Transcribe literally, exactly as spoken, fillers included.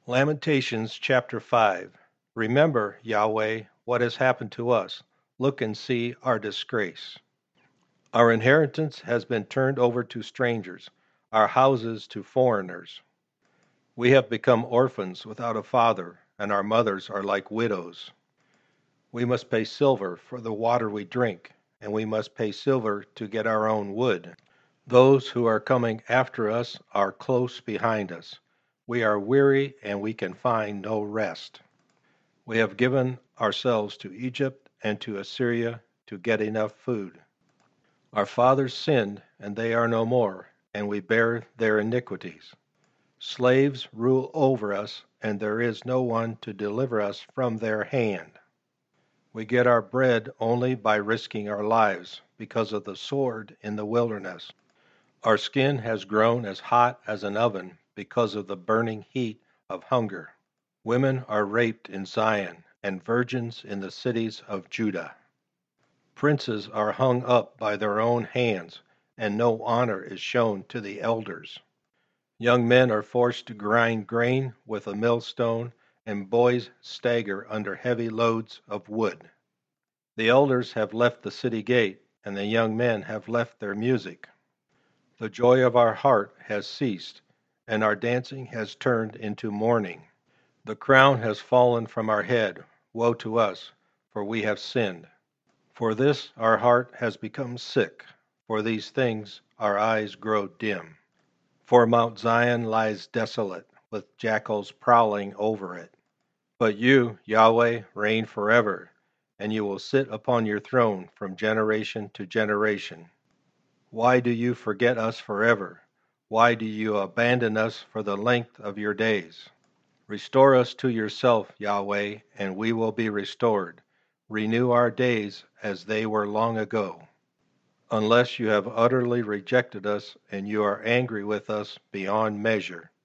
Lamentations chapter five. Remember, Yahweh, what has happened to us. Look and see our disgrace. Our inheritance has been turned over to strangers, our houses to foreigners. We have become orphans without a father, and our mothers are like widows. We must pay silver for the water we drink, and we must pay silver to get our own wood. Those who are coming after us are close behind us. We are weary and we can find no rest. We have given ourselves to Egypt and to Assyria to get enough food. Our fathers sinned, and they are no more, and we bear their iniquities. Slaves rule over us, and there is no one to deliver us from their hand. We get our bread only by risking our lives because of the sword in the wilderness. Our skin has grown as hot as an oven because of the burning heat of hunger. Women are raped in Zion, and virgins in the cities of Judah. Princes are hung up by their own hands, and no honor is shown to the elders. Young men are forced to grind grain with a millstone, and boys stagger under heavy loads of wood. The elders have left the city gate, and the young men have left their music. The joy of our heart has ceased, and our dancing has turned into mourning. The crown has fallen from our head. Woe to us, for we have sinned. For this our heart has become sick. For these things our eyes grow dim. For Mount Zion lies desolate, with jackals prowling over it. But you, Yahweh, reign forever, and you will sit upon your throne from generation to generation. Why do you forget us forever? Why do you abandon us for the length of your days? Restore us to yourself, Yahweh, and we will be restored. Renew our days as they were long ago. Unless you have utterly rejected us and you are angry with us beyond measure.